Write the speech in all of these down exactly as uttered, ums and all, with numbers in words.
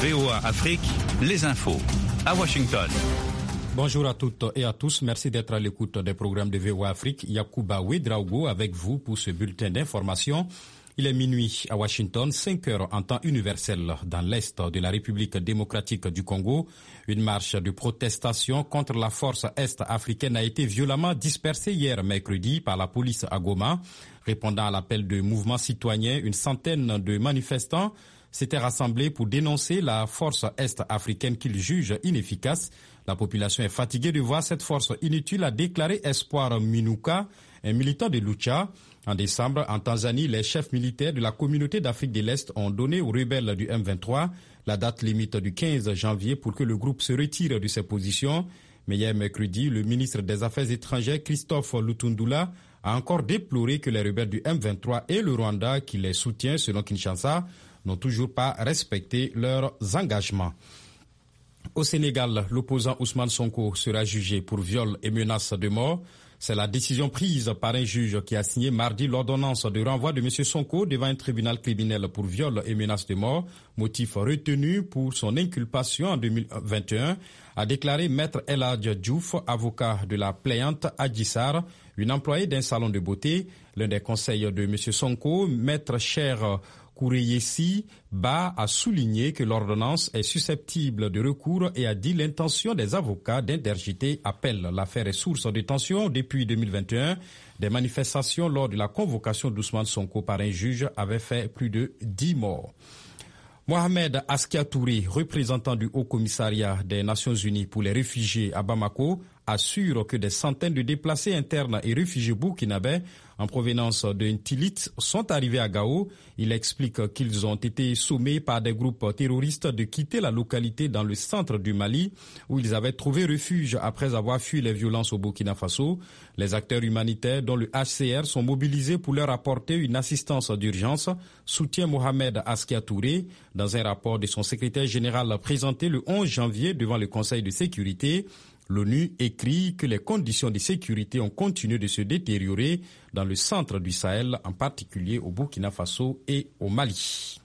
V O A Afrique, les infos à Washington. Bonjour à toutes et à tous. Merci d'être à l'écoute des programmes de V O A Afrique. Yacouba Ouedraogo avec vous pour ce bulletin d'information. Il est minuit à Washington, cinq heures en temps universel dans l'Est de la République démocratique du Congo. Une marche de protestation contre la force est-africaine a été violemment dispersée hier mercredi par la police à Goma. Répondant à l'appel de mouvements citoyens, une centaine de manifestants s'étaient rassemblés pour dénoncer la force est-africaine qu'ils jugent inefficace. La population est fatiguée de voir cette force inutile, a déclaré Espoir Minuka, un militant de Lucha. En décembre, en Tanzanie, les chefs militaires de la communauté d'Afrique de l'Est ont donné aux rebelles du M vingt-trois la date limite du quinze janvier pour que le groupe se retire de ses positions. Mais hier mercredi, le ministre des Affaires étrangères, Christophe Lutundula, a encore déploré que les rebelles du M vingt-trois et le Rwanda, qui les soutient selon Kinshasa, n'ont toujours pas respecté leurs engagements. Au Sénégal, l'opposant Ousmane Sonko sera jugé pour viol et menace de mort. C'est la décision prise par un juge qui a signé mardi l'ordonnance de renvoi de M. Sonko devant un tribunal criminel pour viol et menace de mort, motif retenu pour son inculpation en deux mille vingt et un, a déclaré Maître El Hadj Diouf, avocat de la plaignante Adji Sarr, une employée d'un salon de beauté. L'un des conseils de M. Sonko, Maître Cher Koureyessi Ba, a souligné que l'ordonnance est susceptible de recours et a dit l'intention des avocats d'interjeter appel. L'affaire est source de tension depuis deux mille vingt et un. Des manifestations lors de la convocation d'Ousmane Sonko par un juge avaient fait plus de dix morts. Mohamed Askia Touré, représentant du Haut Commissariat des Nations Unies pour les réfugiés à Bamako, assure que des centaines de déplacés internes et réfugiés burkinabés en provenance de Ntilit sont arrivés à Gao. Il explique qu'ils ont été sommés par des groupes terroristes de quitter la localité dans le centre du Mali où ils avaient trouvé refuge après avoir fui les violences au Burkina Faso. Les acteurs humanitaires dont le H C R sont mobilisés pour leur apporter une assistance d'urgence, soutient Mohamed Askia Touré dans un rapport de son secrétaire général présenté le onze janvier devant le Conseil de sécurité. L'ONU écrit que les conditions de sécurité ont continué de se détériorer dans le centre du Sahel, en particulier au Burkina Faso et au Mali.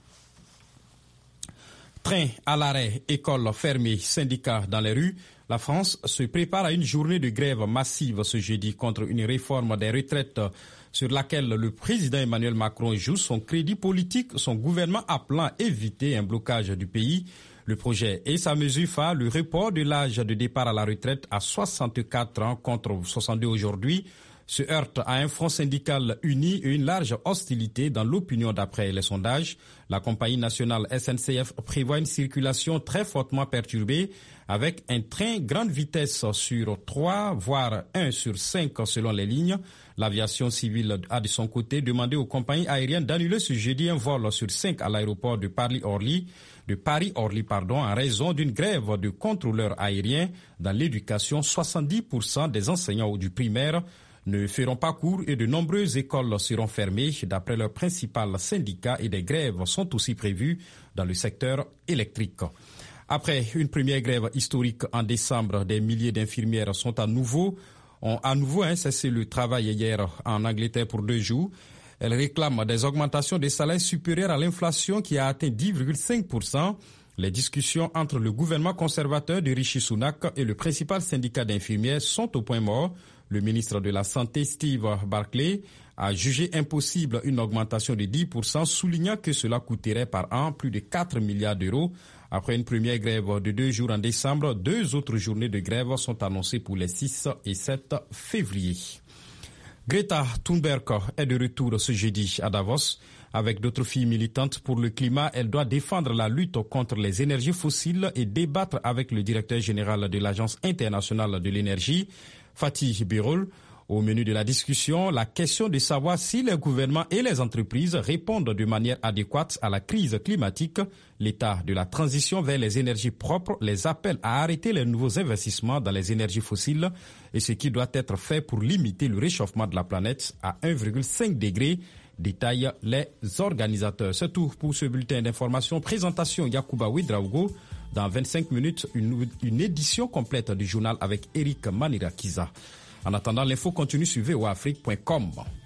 Train à l'arrêt, écoles fermées, syndicats dans les rues. La France se prépare à une journée de grève massive ce jeudi contre une réforme des retraites sur laquelle le président Emmanuel Macron joue son crédit politique, son gouvernement appelant à éviter un blocage du pays. Le projet et sa mesure phare, le report de l'âge de départ à la retraite à soixante-quatre ans contre soixante-deux aujourd'hui, se heurte à un front syndical uni et une large hostilité dans l'opinion d'après les sondages. La compagnie nationale S N C F prévoit une circulation très fortement perturbée avec un train grande vitesse sur trois, voire un sur cinq selon les lignes. L'aviation civile a de son côté demandé aux compagnies aériennes d'annuler ce jeudi un vol sur cinq à l'aéroport de Paris-Orly, de Paris-Orly, pardon, en raison d'une grève de contrôleurs aériens. Dans l'éducation, soixante-dix pour cent des enseignants du primaire ne feront pas cours et de nombreuses écoles seront fermées d'après leur principal syndicat et des grèves sont aussi prévues dans le secteur électrique. Après une première grève historique en décembre, des milliers d'infirmières sont à nouveau, ont à nouveau hein, cessé le travail hier en Angleterre pour deux jours. Elles réclament des augmentations des salaires supérieures à l'inflation qui a atteint dix virgule cinq pour cent. Les discussions entre le gouvernement conservateur de Rishi Sunak et le principal syndicat d'infirmières sont au point mort. Le ministre de la Santé, Steve Barclay, a jugé impossible une augmentation de dix pour cent, soulignant que cela coûterait par an plus de quatre milliards d'euros. Après une première grève de deux jours en décembre, deux autres journées de grève sont annoncées pour les six et sept février. Greta Thunberg est de retour ce jeudi à Davos. Avec d'autres filles militantes pour le climat, elle doit défendre la lutte contre les énergies fossiles et débattre avec le directeur général de l'Agence internationale de l'énergie, Fatih Birol. Au menu de la discussion, la question de savoir si les gouvernements et les entreprises répondent de manière adéquate à la crise climatique. L'état de la transition vers les énergies propres les appelle à arrêter les nouveaux investissements dans les énergies fossiles et ce qui doit être fait pour limiter le réchauffement de la planète à un virgule cinq degré, détaillent les organisateurs. C'est tout pour ce bulletin d'information. Présentation Yacouba Ouedraogo. Dans vingt-cinq minutes, une, une édition complète du journal avec Eric Manirakiza. En attendant, l'info continue sur v o a afrique point com.